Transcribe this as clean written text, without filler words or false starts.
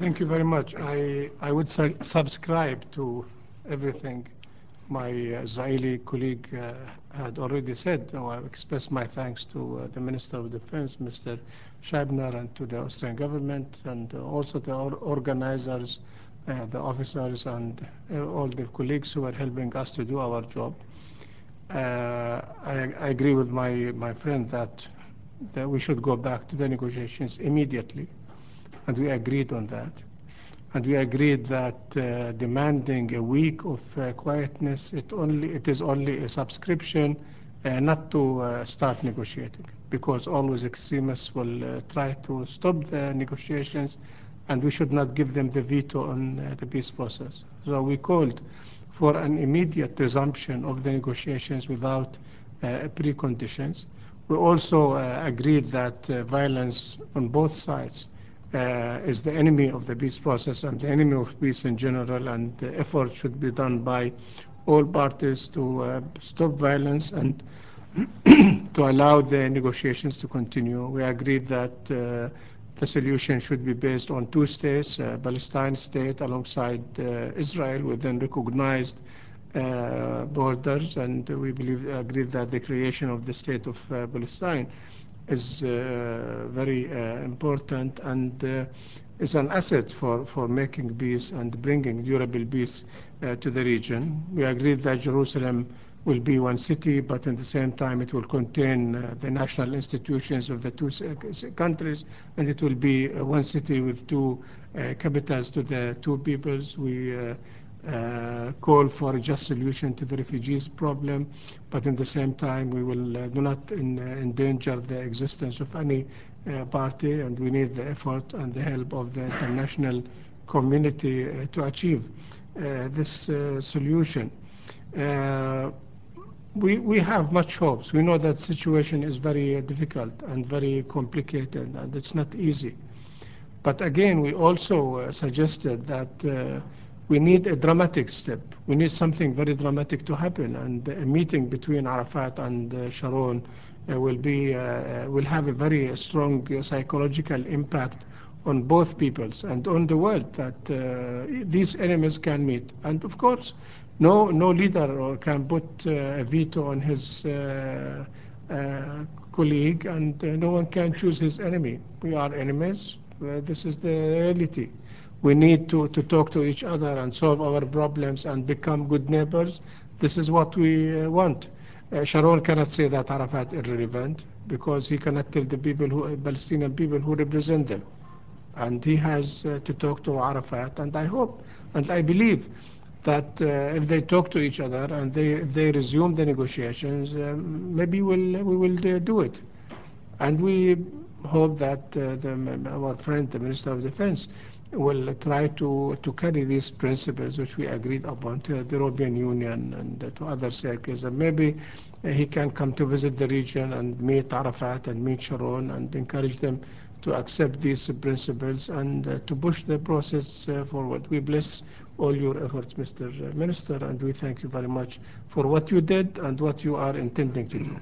Thank you very much. I would subscribe to everything my Israeli colleague had already said. I express my thanks to the Minister of Defense, Mr. Scheibner, and to the Austrian government, and also the organizers, the officers, and all the colleagues who are helping us to do our job. I agree with my friend that we should go back to the negotiations immediately, and we agreed on that. And we agreed that demanding a week of quietness, it is only a subscription, not to start negotiating, because always extremists will try to stop the negotiations, and we should not give them the veto on the peace process. So we called for an immediate resumption of the negotiations without preconditions. We also agreed that violence on both sides is the enemy of the peace process and the enemy of peace in general, and the effort should be done by all parties to stop violence and to allow the negotiations to continue. We agreed that the solution should be based on two states, Palestine state alongside Israel within recognized borders, and we agreed that the creation of the state of Palestine is very important and is an asset for making peace and bringing durable peace to the region. We agreed that Jerusalem will be one city, but at the same time it will contain the national institutions of the two countries, and it will be one city with two capitals to the two peoples. We call for a just solution to the refugees problem, but at the same time we will do not endanger the existence of any party, and we need the effort and the help of the international community to achieve this solution. Uh, we have much hopes. We know that the situation is very difficult and very complicated, and it's not easy. But again, we also suggested that we need a dramatic step. We need something very dramatic to happen, and a meeting between Arafat and Sharon will have a very strong psychological impact on both peoples and on the world, that these enemies can meet. And of course, no leader can put a veto on his colleague, and no one can choose his enemy. We are enemies. This is the reality. We need to talk to each other and solve our problems and become good neighbors. This is what we want. Sharon cannot say that Arafat is irrelevant, because he cannot tell the Palestinian people who represent them. And he has to talk to Arafat, and I hope and I believe that if they talk to each other and if they resume the negotiations, maybe we will do it. And we hope that our friend, the Minister of Defense, will try to carry these principles which we agreed upon to the European Union and to other circles. And maybe he can come to visit the region and meet Arafat and meet Sharon and encourage them to accept these principles and to push the process forward. We bless all your efforts, Mr. Minister, and we thank you very much for what you did and what you are intending to do.